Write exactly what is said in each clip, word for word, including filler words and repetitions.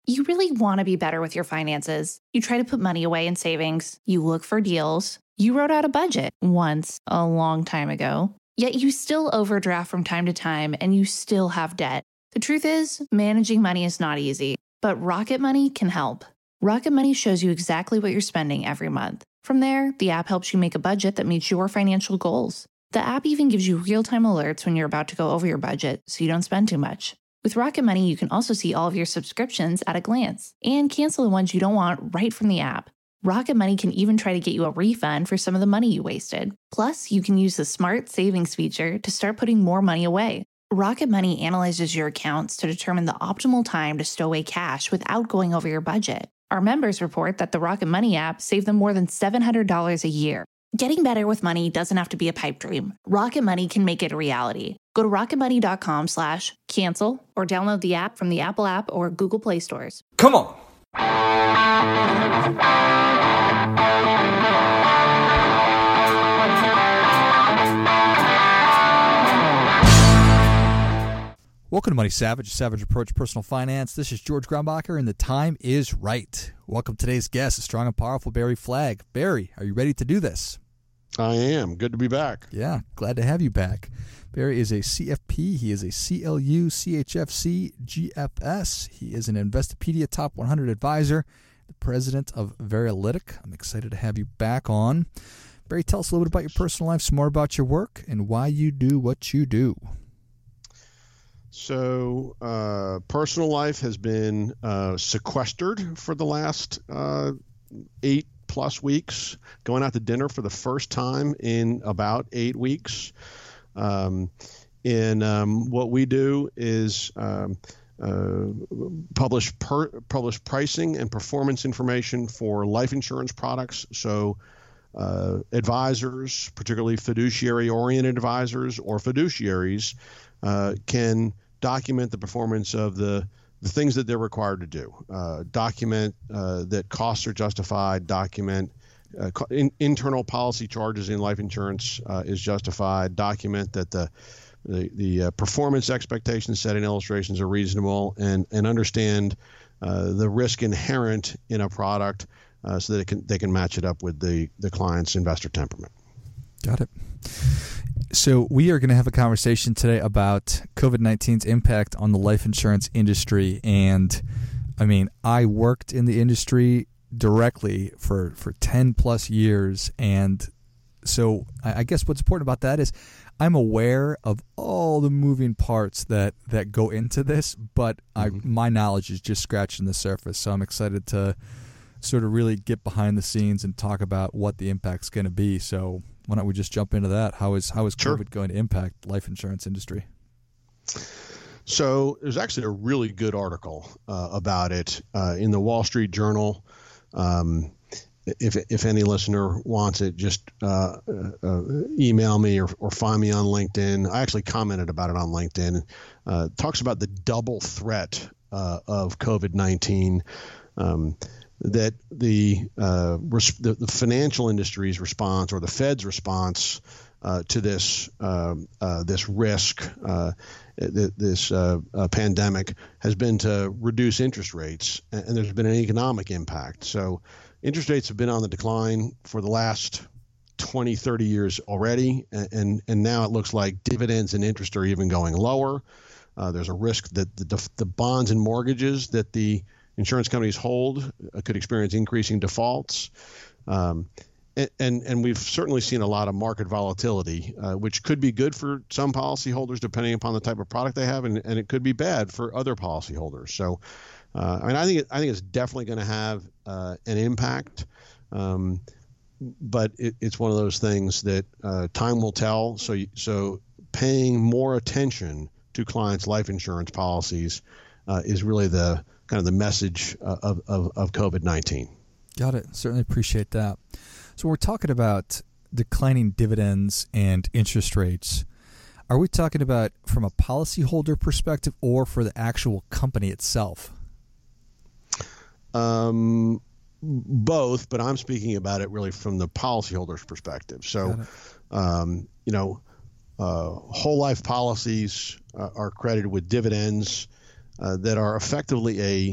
You really want to be better with your finances. You try to put money away in savings. You look for deals. You wrote out a budget once a long time ago. Yet you still overdraft from time to time and you still have debt. The truth is, managing money is not easy, but Rocket Money can help. Rocket Money shows you exactly what you're spending every month. From there, the app helps you make a budget that meets your financial goals. The app even gives you real-time alerts when you're about to go over your budget so you don't spend too much. With Rocket Money, you can also see all of your subscriptions at a glance and cancel the ones you don't want right from the app. Rocket Money can even try to get you a refund for some of the money you wasted. Plus, you can use the Smart Savings feature to start putting more money away. Rocket Money analyzes your accounts to determine the optimal time to stow away cash without going over your budget. Our members report that the Rocket Money app saved them more than seven hundred dollars a year. Getting better with money doesn't have to be a pipe dream. Rocket Money can make it a reality. Go to rocketmoney.com slash cancel or download the app from the Apple app or Google Play stores. Come on. Welcome to Money Savage, a Savage Approach to Personal Finance. This is George Grumbacher, and the time is right. Welcome to today's guest, a strong and powerful Barry Flagg. Barry, are you ready to do this? I am. Good to be back. Yeah, glad to have you back. Barry is a C F P. He is a C L U, C H F C, G F S. He is an Investopedia Top one hundred advisor, the president of Veralytic. I'm excited to have you back on. Barry, tell us a little bit about your personal life, some more about your work, and why you do what you do. So uh, personal life has been uh, sequestered for the last uh, eight plus weeks, going out to dinner for the first time in about eight weeks. Um, and um, what we do is um, uh, publish per, publish pricing and performance information for life insurance products. So uh, advisors, particularly fiduciary-oriented advisors or fiduciaries, uh, can document the performance of the the things that they're required to do. Uh, document uh, that costs are justified. Document uh, in, internal policy charges in life insurance uh, is justified. Document that the the, the uh, performance expectations set in illustrations are reasonable, and and understand uh, the risk inherent in a product uh, so that it can they can match it up with the the client's investor temperament. Got it. So we are going to have a conversation today about COVID nineteen's impact on the life insurance industry. And I mean, I worked in the industry directly for, for ten plus years. And so I guess what's important about that is I'm aware of all the moving parts that, that go into this, but I, mm-hmm. my knowledge is just scratching the surface. So I'm excited to sort of really get behind the scenes and talk about what the impact's going to be. So why don't we just jump into that? How is how is Sure. COVID going to impact life insurance industry? So there's actually a really good article uh, about it uh, in the Wall Street Journal. Um, if if any listener wants it, just uh, uh, email me or, or find me on LinkedIn. I actually commented about it on LinkedIn. Uh, talks about the double threat uh, of COVID nineteen. Um, that the, uh, res- the the financial industry's response or the Fed's response uh, to this uh, uh, this risk, uh, th- this uh, uh, pandemic, has been to reduce interest rates, and, and there's been an economic impact. So interest rates have been on the decline for the last twenty, thirty years already, and and, and now it looks like dividends and interest are even going lower. Uh, there's a risk that the, the bonds and mortgages that the insurance companies hold uh, could experience increasing defaults. Um, and, and, and we've certainly seen a lot of market volatility, uh, which could be good for some policyholders depending upon the type of product they have, and, and it could be bad for other policyholders. So uh, I mean, I think, it, I think it's definitely going to have uh, an impact, um, but it, it's one of those things that uh, time will tell. So, so paying more attention to clients' life insurance policies uh, is really the kind of the message of, of, of COVID nineteen. Got it. Certainly appreciate that. So we're talking about declining dividends and interest rates. Are we talking about from a policyholder perspective or for the actual company itself? Um, both, but I'm speaking about it really from the policyholder's perspective. So, um, you know, uh, whole life policies uh, are credited with dividends Uh, that are effectively a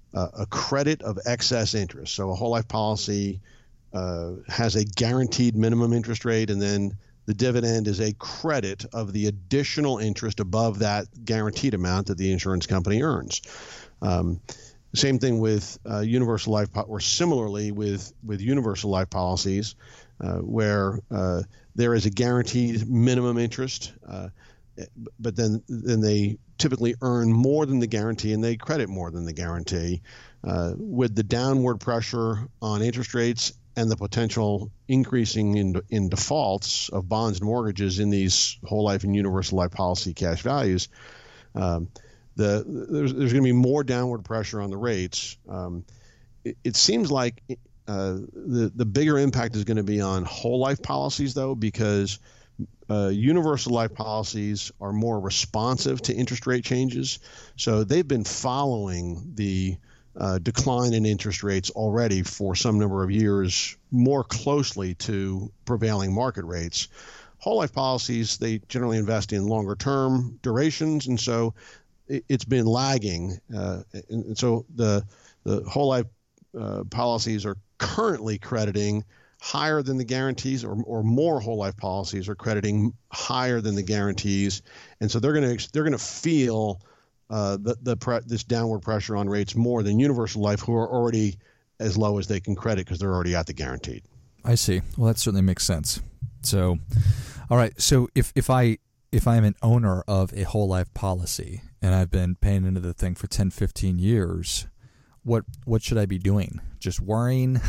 uh, a credit of excess interest. So a whole life policy uh, has a guaranteed minimum interest rate, and then the dividend is a credit of the additional interest above that guaranteed amount that the insurance company earns. Um, same thing with uh, universal life, po- or similarly with, with universal life policies, uh, where uh, there is a guaranteed minimum interest, uh, but then then they typically earn more than the guarantee and they credit more than the guarantee. Uh, with the downward pressure on interest rates and the potential increasing in, in defaults of bonds and mortgages in these whole life and universal life policy cash values, um, the there's, there's going to be more downward pressure on the rates. Um, it, it seems like uh, the, the bigger impact is going to be on whole life policies, though, because uh, universal life policies are more responsive to interest rate changes. So they've been following the Uh, decline in interest rates already for some number of years more closely to prevailing market rates. Whole life policies, they generally invest in longer term durations, and so it, it's been lagging. Uh, and, and so the the whole life uh, policies are currently crediting higher than the guarantees, or, or more whole life policies are crediting higher than the guarantees, and so they're going to they're going to feel Uh, the, the pre- this downward pressure on rates more than universal life, who are already as low as they can credit because they're already at the guaranteed. I see. Well, that certainly makes sense. So, all right. So if, if I if I'm an owner of a whole life policy and I've been paying into the thing for ten, fifteen years, what what should I be doing? Just worrying?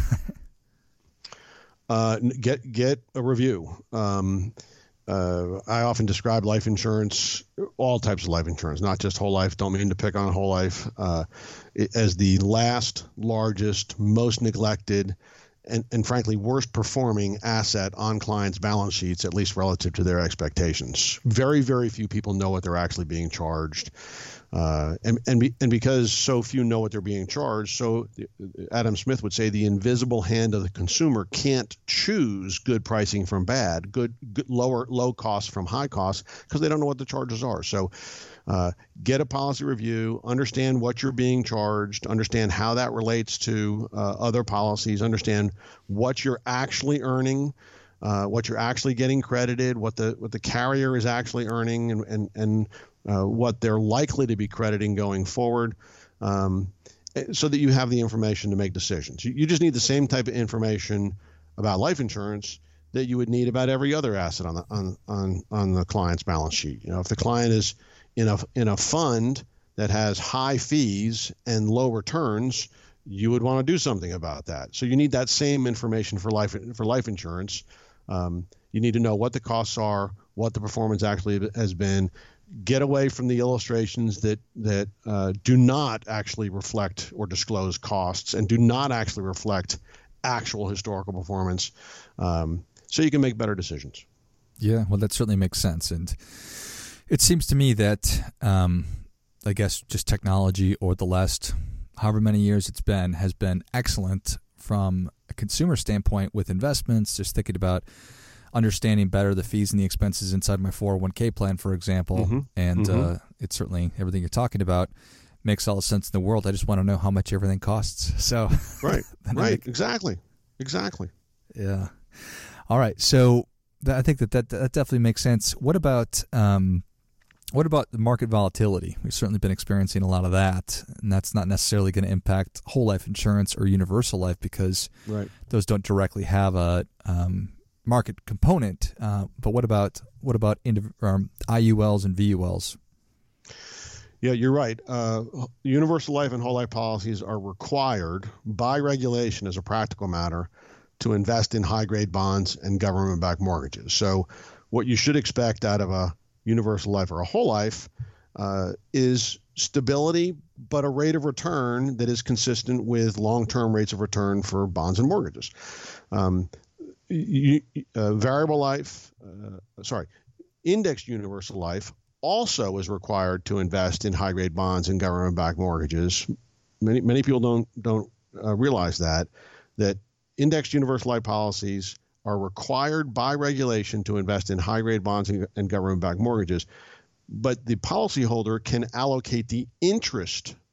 uh, get get a review. Um, Uh, I often describe life insurance, all types of life insurance, not just whole life, don't mean to pick on whole life, uh, it, as the last, largest, most neglected, and, and frankly, worst performing asset on clients' balance sheets, at least relative to their expectations. Very, very few people know what they're actually being charged. Uh, and and, be, and because so few know what they're being charged, so Adam Smith would say the invisible hand of the consumer can't choose good pricing from bad, good, good lower low cost from high cost, because they don't know what the charges are. So uh, get a policy review, understand what you're being charged, understand how that relates to uh, other policies, understand what you're actually earning, uh, what you're actually getting credited, what the what the carrier is actually earning, and and and Uh, what they're likely to be crediting going forward, um, so that you have the information to make decisions. You, you just need the same type of information about life insurance that you would need about every other asset on the on on on the client's balance sheet. You know, if the client is in a in a fund that has high fees and low returns, you would want to do something about that. So you need that same information for life for life insurance. Um, you need to know what the costs are, what the performance actually has been. Get away from the illustrations that that uh, do not actually reflect or disclose costs and do not actually reflect actual historical performance, um, so you can make better decisions. Yeah, well, that certainly makes sense. And it seems to me that, um, I guess, just technology or the last however many years it's been has been excellent from a consumer standpoint with investments, just thinking about understanding better the fees and the expenses inside my four oh one k plan, for example. Mm-hmm. And mm-hmm. uh, it's certainly everything you're talking about makes all the sense in the world. I just want to know how much everything costs. So right, right, make, exactly, exactly. Yeah. All right. So th- I think that, that that definitely makes sense. What about um, what about the market volatility? We've certainly been experiencing a lot of that, and that's not necessarily going to impact whole life insurance or universal life because right. those don't directly have a um, market component, uh, but what about what about indiv- um, I U Ls and V U Ls? Yeah, you're right. Uh, universal life and whole life policies are required by regulation, as a practical matter, to invest in high-grade bonds and government-backed mortgages. So, what you should expect out of a universal life or a whole life uh, is stability, but a rate of return that is consistent with long-term rates of return for bonds and mortgages. Um, You, uh, variable life, uh, sorry, indexed universal life also is required to invest in high-grade bonds and government-backed mortgages. Many many people don't don't uh, realize that that indexed universal life policies are required by regulation to invest in high-grade bonds and, and government-backed mortgages, but the policyholder can allocate the interest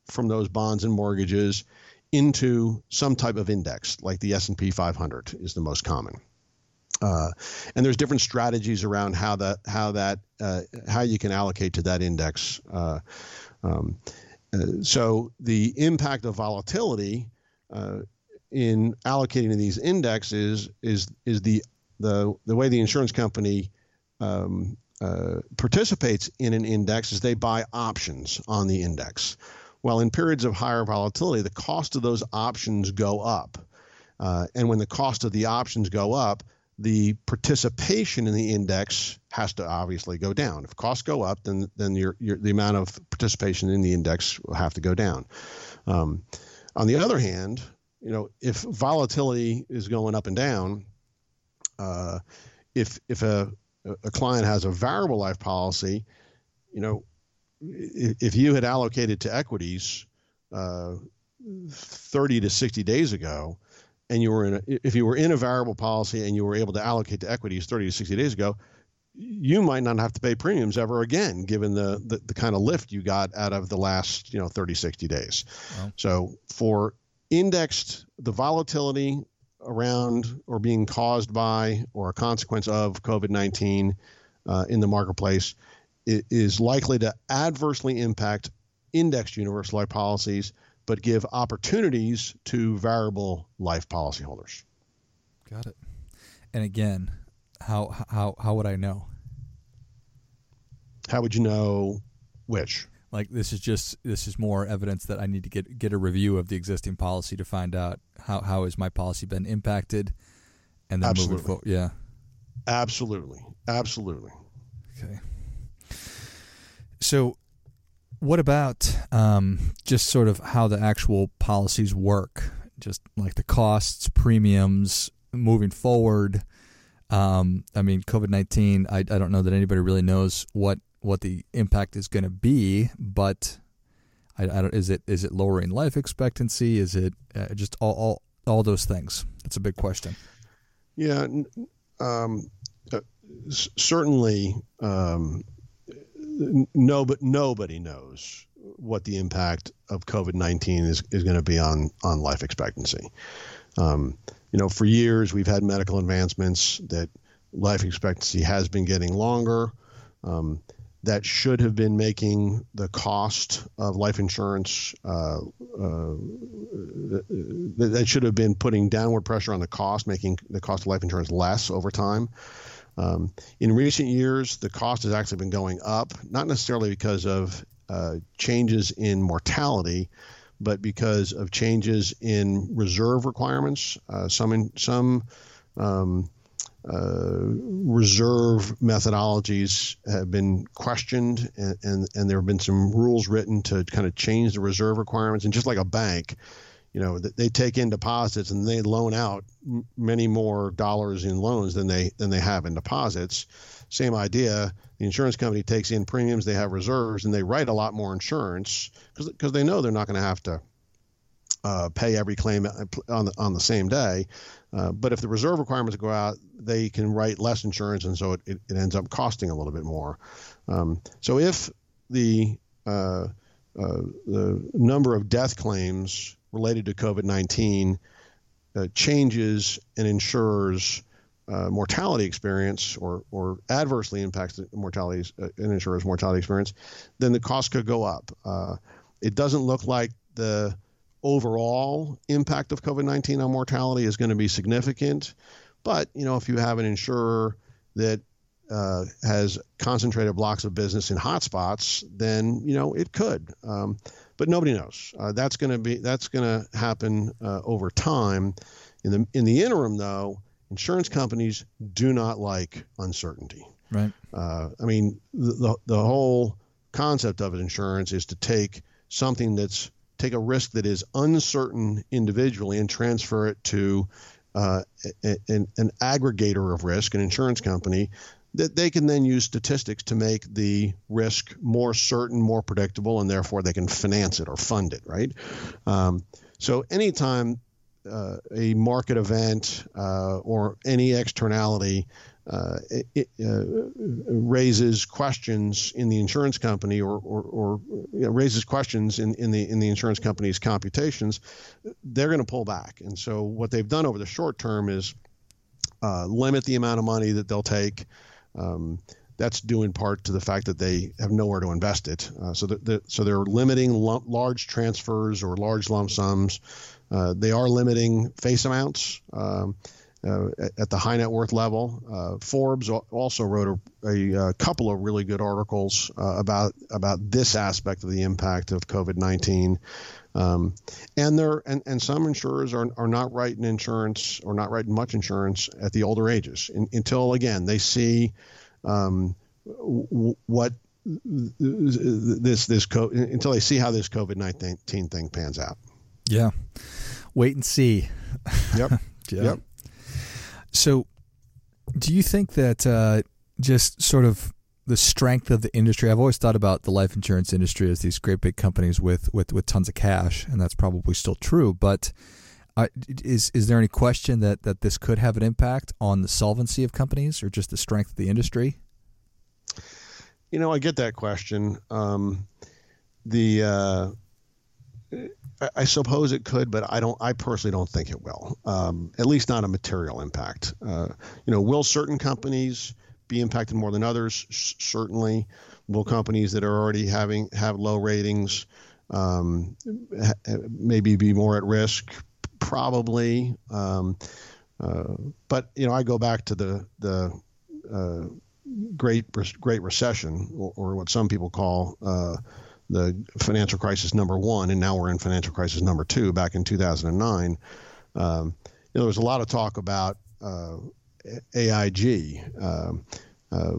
from those bonds and mortgages into some type of index, like the S and P five hundred is the most common. Uh, and there's different strategies around how that how that uh, how you can allocate to that index. Uh, um, uh, so the impact of volatility uh, in allocating to these indexes is is the the the way the insurance company um, uh, participates in an index is they buy options on the index. Well, in periods of higher volatility, the cost of those options go up, uh, and when the cost of the options go up, the participation in the index has to obviously go down. If costs go up, then then your, your the amount of participation in the index will have to go down. Um, on the other hand, you know, if volatility is going up and down, uh, if if a a client has a variable life policy, you know, if, if you had allocated to equities uh, thirty to sixty days ago, and you were in a, if you were in a variable policy and you were able to allocate to equities thirty to sixty days ago, you might not have to pay premiums ever again, given the, the, the kind of lift you got out of the last, you know, thirty, sixty days. Wow. So for indexed, the volatility around or being caused by or a consequence of COVID nineteen uh, in the marketplace it is likely to adversely impact indexed universal life policies, but give opportunities to variable life policyholders. Got it. And again, how how how would I know? How would you know which? Like this is just this is more evidence that I need to get get a review of the existing policy to find out how how has my policy been impacted, and then Absolutely. moving forward. Yeah. Absolutely. Absolutely. Okay. So, what about um, just sort of how the actual policies work? Just like the costs, premiums, moving forward. Um, I mean, COVID nineteen, I, I don't know that anybody really knows what, what the impact is going to be, but I, I don't, is it is it lowering life expectancy? Is it uh, just all, all all those things? That's a big question. Yeah, um, uh, certainly. Um, No, but nobody knows what the impact of COVID nineteen is, is going to be on, on life expectancy. Um, you know, for years we've had medical advancements that life expectancy has been getting longer. Um, that should have been making the cost of life insurance, uh, uh, that should have been putting downward pressure on the cost, making the cost of life insurance less over time. Um, in recent years, the cost has actually been going up, not necessarily because of uh, changes in mortality, but because of changes in reserve requirements. Uh, some in, some um, uh, reserve methodologies have been questioned, and, and, and there have been some rules written to kind of change the reserve requirements. And just like a bank, you know, they take in deposits and they loan out many more dollars in loans than they than they have in deposits. Same idea. The insurance company takes in premiums, they have reserves, and they write a lot more insurance because because they know they're not going to have to uh, pay every claim on the on the same day. Uh, but if the reserve requirements go out, they can write less insurance, and so it, it, it ends up costing a little bit more. Um, so if the uh, uh, the number of death claims related to COVID nineteen uh, changes an insurer's uh, mortality experience or or adversely impacts the mortality, uh, an insurer's mortality experience, then the cost could go up. Uh, it doesn't look like the overall impact of COVID nineteen on mortality is going to be significant, but you know, if you have an insurer that uh, has concentrated blocks of business in hotspots, then you know it could. Um, But nobody knows. Uh, that's going to be that's going to happen uh, over time. In the in the interim, though, insurance companies do not like uncertainty. Right. Uh, I mean, the, the the whole concept of insurance is to take something that's take a risk that is uncertain individually and transfer it to uh, a, an, an aggregator of risk, an insurance company, that they can then use statistics to make the risk more certain, more predictable, and therefore they can finance it or fund it, right? Um, so anytime uh, a market event uh, or any externality uh, it, it, uh, raises questions in the insurance company or, or, or you know, raises questions in, in the in the insurance company's computations, they're going to pull back. And so what they've done over the short term is uh, limit the amount of money that they'll take. Um, That's due in part to the fact that they have nowhere to invest it. Uh, so, the, the, so they're limiting lump, large transfers or large lump sums. Uh, they are limiting face amounts um, uh, at, at the high net worth level. Uh, Forbes also wrote a, a, a couple of really good articles uh, about about this aspect of the impact of COVID nineteen. Um, and there and, and some insurers are, are not writing insurance or not writing much insurance at the older ages in, until, again, they see Um, what this this co- until they see how this COVID nineteen thing pans out. Yeah, wait and see. Yep. yeah. Yep. So, do you think that uh, just sort of the strength of the industry? I've always thought about the life insurance industry as these great big companies with with, with tons of cash, and that's probably still true. But uh, is is there any question that, that this could have an impact on the solvency of companies or just the strength of the industry? You know, I get that question. Um, the uh, I, I suppose it could, but I don't. I personally don't think it will. Um, at least not a material impact. Uh, you know, will certain companies be impacted more than others? S- certainly. Will companies that are already having have low ratings um, ha- maybe be more at risk? Probably. Um, uh, but you know, I go back to the the uh, Great Great Recession, or, or what some people call uh, the financial crisis number one, and now we're in financial crisis number two. Back in two thousand nine, um, you know, there was a lot of talk about uh, A I G, uh, uh,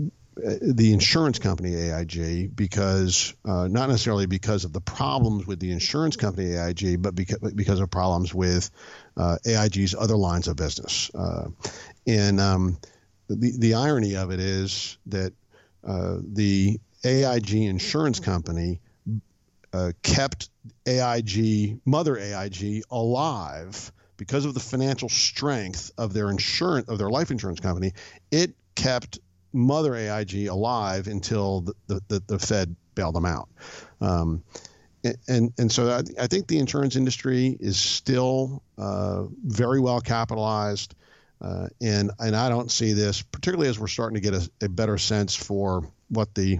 the insurance company A I G, because uh, not necessarily because of the problems with the insurance company A I G, but because because of problems with uh, A I G's other lines of business, uh, and um, The, the irony of it is that uh, the A I G insurance company uh, kept A I G, Mother A I G, alive because of the financial strength of their insurance, of their life insurance company. It kept Mother A I G alive until the, the, the, the Fed bailed them out. Um, and and so I, I think the insurance industry is still uh, very well capitalized. Uh, and and I don't see this, particularly as we're starting to get a, a better sense for what the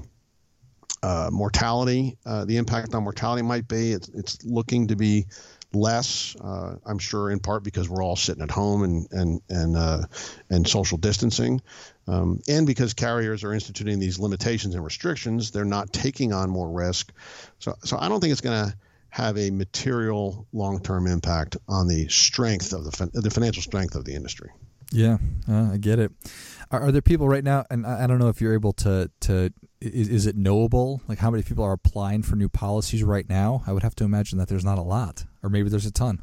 uh, mortality, uh, the impact on mortality might be. It's, it's looking to be less, uh, I'm sure, in part because we're all sitting at home and and and uh, and social distancing, um, and because carriers are instituting these limitations and restrictions. They're not taking on more risk. So so I don't think it's going to have a material long-term impact on the strength of the the financial strength of the industry. Yeah, uh, I get it. Are, are there people right now, and I, I don't know if you're able to, to is, is it knowable, like how many people are applying for new policies right now? I would have to imagine that there's not a lot, or maybe there's a ton.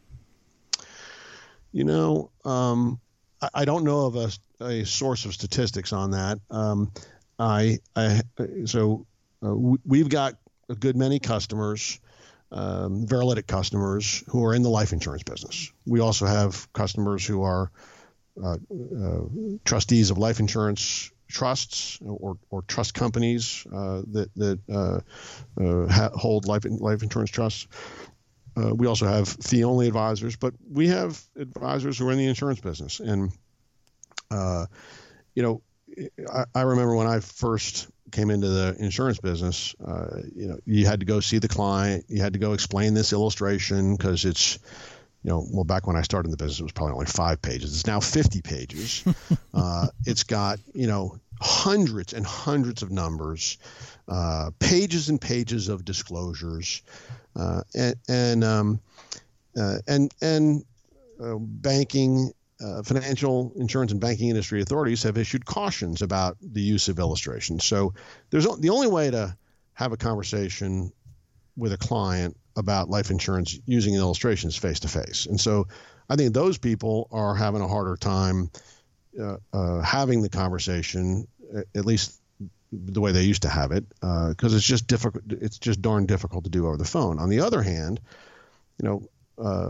You know, um, I, I don't know of a, a source of statistics on that. Um, I, I so uh, we've got a good many customers, um, Veralytic customers who are in the life insurance business. We also have customers who are uh, uh, trustees of life insurance trusts or, or trust companies uh, that that uh, uh, ha- hold life life insurance trusts. Uh, we also have fee-only advisors, but we have advisors who are in the insurance business. And uh, you know, I, I remember when I first came into the insurance business, uh, you know, you had to go see the client. You had to go explain this illustration because it's, you know, well, back when I started in the business, it was probably only five pages. It's now fifty pages. uh, it's got, you know, hundreds and hundreds of numbers, uh, pages and pages of disclosures, uh, and and um, uh, and and uh, banking. Uh, financial insurance and banking industry authorities have issued cautions about the use of illustrations. So there's the only way to have a conversation with a client about life insurance using illustrations face to face. And so I think those people are having a harder time uh, uh, having the conversation, at least the way they used to have it, because uh, it's just difficult. It's just darn difficult to do over the phone. On the other hand, you know, uh,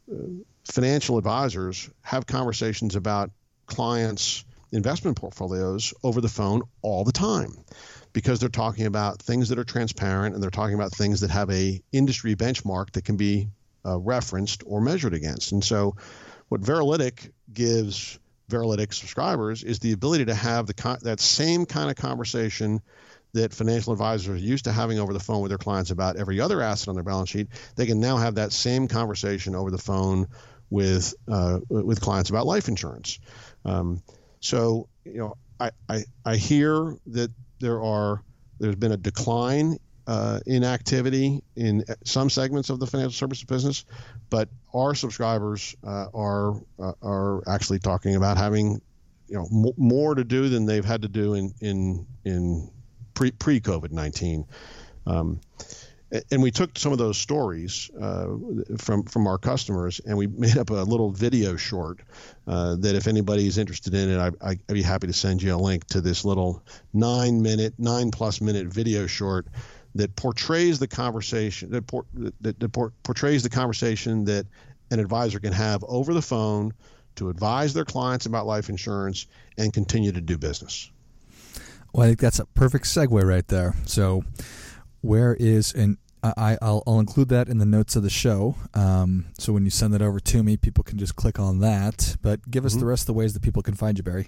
financial advisors have conversations about clients' investment portfolios over the phone all the time, because they're talking about things that are transparent, and they're talking about things that have a industry benchmark that can be uh, referenced or measured against. And so what Veralytic gives Veralytic subscribers is the ability to have the con- that same kind of conversation that financial advisors are used to having over the phone with their clients about every other asset on their balance sheet. They can now have that same conversation over the phone with uh, with clients about life insurance. Um, so, you know, I, I I hear that there are there's been a decline uh, in activity in some segments of the financial services business, but our subscribers uh, are uh, are actually talking about having, you know, m- more to do than they've had to do in in in pre pre COVID nineteen. Um, and we took some of those stories uh, from from our customers, and we made up a little video short uh, that if anybody is interested in it, I, I, I'd be happy to send you a link to this little nine minute, nine plus minute video short that portrays the conversation that, por- that, that por- portrays the conversation that an advisor can have over the phone to advise their clients about life insurance and continue to do business. Well, I think that's a perfect segue right there. So where is, and I, I'll, I'll include that in the notes of the show. Um, so when you send that over to me, people can just click on that. But give us mm-hmm. the rest of the ways that people can find you, Barry.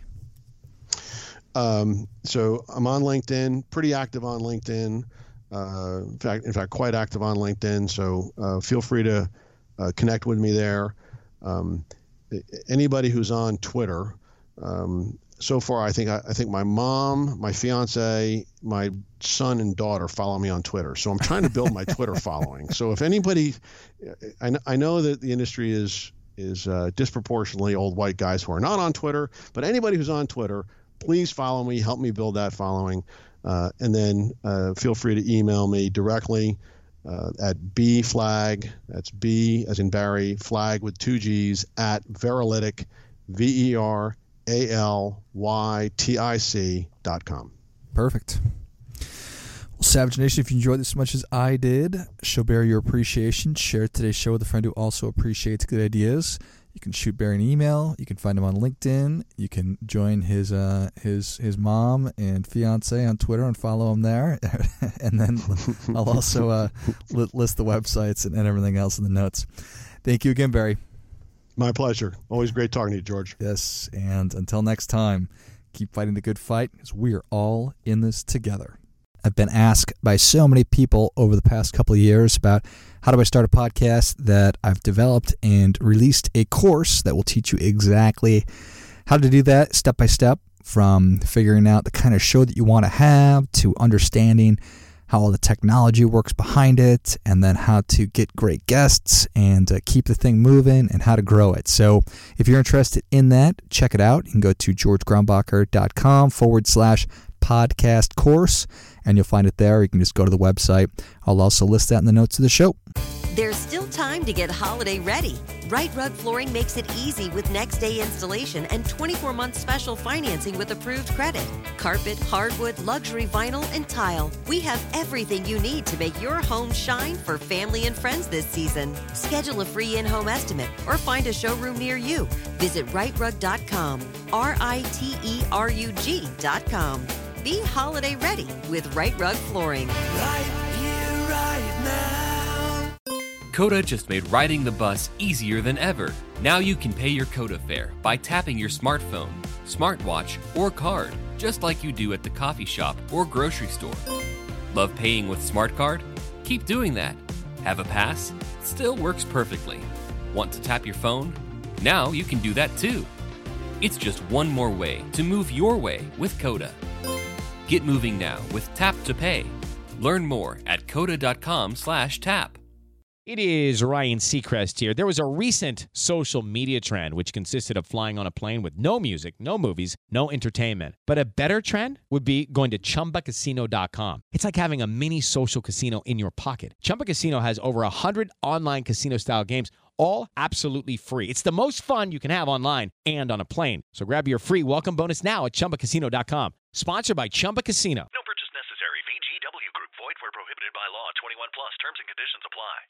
Um, so I'm on LinkedIn, pretty active on LinkedIn. Uh, in fact, in fact, quite active on LinkedIn. So uh, feel free to uh, connect with me there. Um, anybody who's on Twitter, um, so far, I think I, I think my mom, my fiance, my son, and daughter follow me on Twitter. So I'm trying to build my Twitter following. So if anybody, I, I know that the industry is is uh, disproportionately old white guys who are not on Twitter, but anybody who's on Twitter, please follow me, help me build that following, uh, and then uh, feel free to email me directly uh, at bflag. That's B as in Barry, flag with two G's at Veralytic, V E R A L Y T I C dot com. Perfect. Well, Savage Nation, if you enjoyed this as much as I did, show Barry your appreciation. Share today's show with a friend who also appreciates good ideas. You can shoot Barry an email. You can find him on LinkedIn. You can join his uh, his his mom and fiance on Twitter and follow him there. And then I'll also uh, list the websites and, and everything else in the notes. Thank you again, Barry. My pleasure. Always great talking to you, George. Yes, and until next time, keep fighting the good fight, because we are all in this together. I've been asked by so many people over the past couple of years about how do I start a podcast that I've developed and released a course that will teach you exactly how to do that step by step, from figuring out the kind of show that you want to have to understanding how all the technology works behind it, and then how to get great guests and uh, keep the thing moving and how to grow it. So if you're interested in that, check it out. You can go to georgegrombacher.com forward slash podcast course, and you'll find it there. You can just go to the website. I'll also list that in the notes of the show. There's still time to get holiday ready. Right Rug Flooring makes it easy with next day installation and twenty-four month special financing with approved credit. Carpet, hardwood, luxury vinyl, and tile. We have everything you need to make your home shine for family and friends this season. Schedule a free in-home estimate or find a showroom near you. Visit right rug dot com, R I T E R U G dot com. Be holiday ready with Right Rug Flooring. Right here, right now. Coda just made riding the bus easier than ever. Now you can pay your Coda fare by tapping your smartphone, smartwatch, or card, just like you do at the coffee shop or grocery store. Love paying with SmartCard? Keep doing that. Have a pass? Still works perfectly. Want to tap your phone? Now you can do that too. It's just one more way to move your way with Coda. Get moving now with Tap to Pay. Learn more at coda.com slash tap. It is Ryan Seacrest here. There was a recent social media trend which consisted of flying on a plane with no music, no movies, no entertainment. But a better trend would be going to chumba casino dot com. It's like having a mini social casino in your pocket. Chumba Casino has over one hundred online casino-style games, all absolutely free. It's the most fun you can have online and on a plane. So grab your free welcome bonus now at chumba casino dot com. Sponsored by Chumba Casino. No purchase necessary. V G W Group. Void where prohibited by law. twenty-one plus. Terms and conditions apply.